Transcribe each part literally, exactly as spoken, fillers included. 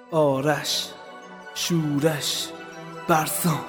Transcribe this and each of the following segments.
آرش شورش برسان.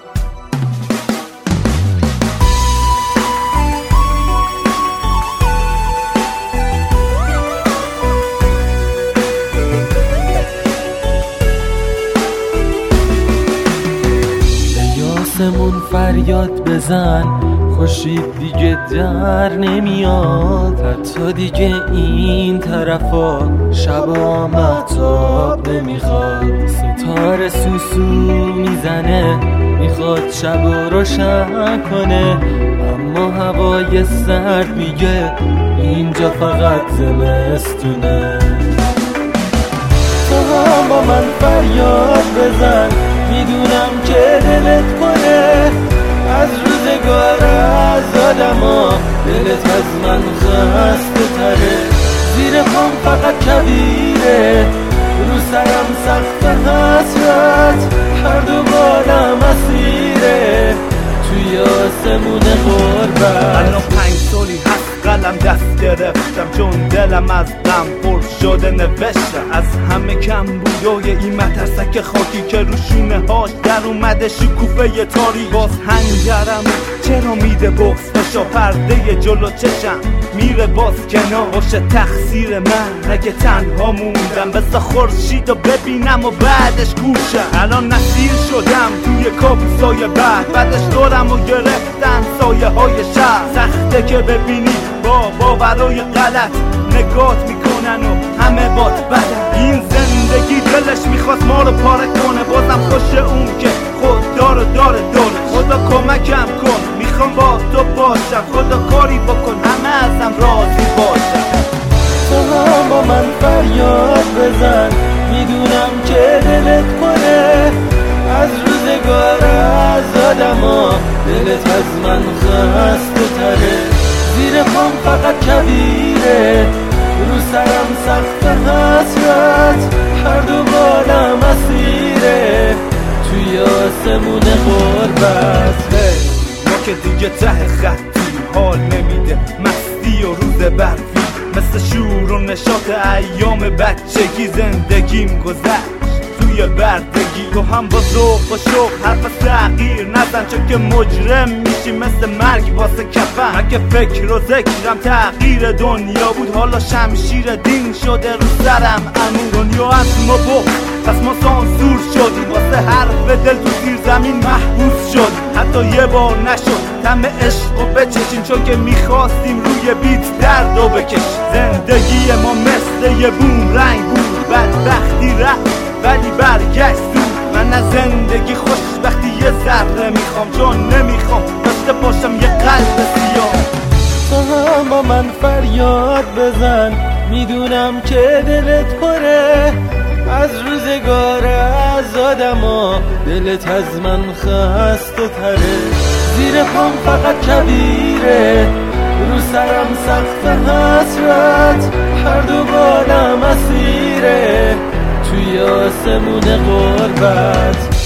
آسمون فریاد بزن، خورشید دیگه در نمیاد، حتی دیگه این طرفا شبا مهتاب نمیخواد. ستاره سوسو میزنه، میخواد شبا روشن کنه، اما هوای سرد میگه اینجا فقط زمستونه. تو هم با من فریاد بزن، میدونم که دلت پره از روزگار، از آدما دلت از من خسته تره. زیر پام فقط کبیره، رو سرم سقف حسرت، هر دو بالم اسیره توی آسمون غربت. الان پنج سالی هست قلم دست گرفتم، چون دلم از غم پر شده نوشتم. از همه کم بودای این مترسک خاکی که رو شونه هاش در اومده شکوفه تاری. باز هنجرم چرا میده بغض فشا، پرده جلو چشم میره باز کنار. باشه تقصیر من اگه تنها موندم، بسا خورشید رو ببینم و بعدش گوشم. الان نسیر شدم توی کابوسای بعد، بعدش دورم و گرفتن سایه های شهر. سخته که ببینی با باورای غلط نگات میکنن و همه باد بدن. این زندگی دلش میخواست ما رو پاره کنه، بازم خوش اون که خود داره داره داره. خدا کمکم کن، میخوام با تو باشم، خدا کاری بکن همه ازم راضی باشم. تو هم با من فریاد بزن، میدونم که دلت پره از روزگار، از آدما دلت از من خسته تره. زیر پام فقط کبیره، رو سرم سقف حسرت، هر دو بالم اسیره توی آسمون غربت. ما که دیگه ته خطی حال نمیده، مستی و روز برفی مثل شور و نشاط ایام بچگی. زندگیم گذشت توی بردگی، تو هم با ذوق و شوق حرف تغییر نزن، چون که مجرم میشی مثل مرگ واسه کفن. اگه فکر و ذکرم تغییر دنیا بود، حالا شمشیر دین شده رو سرم امون. دنیا از ما بود پس ما سانسور شدیم، واسه حرف دل تو زیر زمین محبوس شد. حتی یه بار نشد طعم عشق و بچشیم، چون که میخواستیم روی بیت دردو بکش. زندگی ما مثل یه بوم رنگ بود، بدبختی رفت ولی برگشت تو. من از زندگی خوشبختی یه ذره میخوام، چون نمیخوام داشته باشم یه قلب سیاه. تو هم با من فریاد بزن، میدونم که دلت پره از روزگار، از آدما دلت از من خسته تره. زیر پام فقط کبیره، رو سرم سقف حسرت، هر دو بالم اسیره توی آسمون غربت.